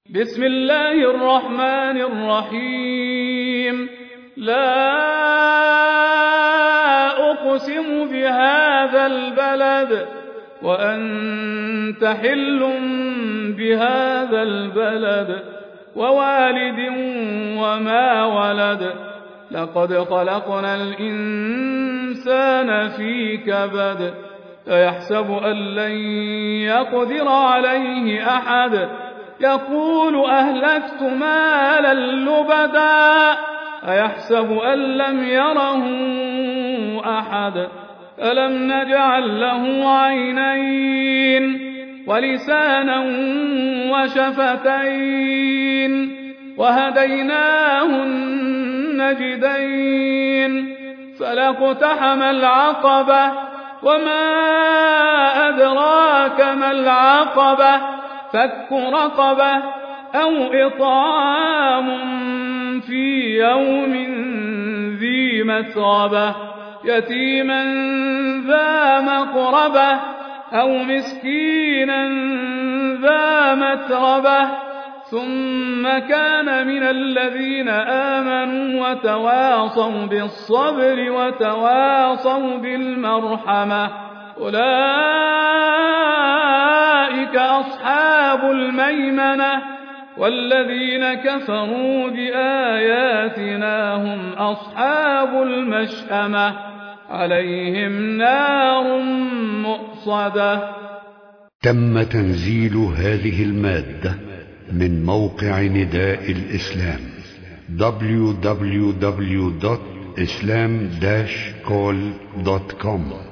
بسم الله الرحمن الرحيم. لا أقسم بهذا البلد وأنت حل بهذا البلد ووالد وما ولد لقد خلقنا الإنسان في كبد أيحسب أن لن يقدر عليه أحد يقول أهلكت مالا لبدا أيحسب أن لم يره أحد ألم نجعل له عينين ولسانا وشفتين وهديناه النجدين فلاقتحم العقبة وما أدراك ما العقبة فك رقبة أو إطعام في يوم ذي مسغبة يتيما ذا مقربة أو مسكينا ذا متربة ثم كان من الذين آمنوا وتواصوا بالصبر وتواصوا بالمرحمة أولئك أصحاب الميمنة والذين كفروا بآياتنا هم أصحاب المشأمة عليهم نار مؤصدة. تم تنزيل هذه المادة من موقع نداء الإسلام www.islam-call.com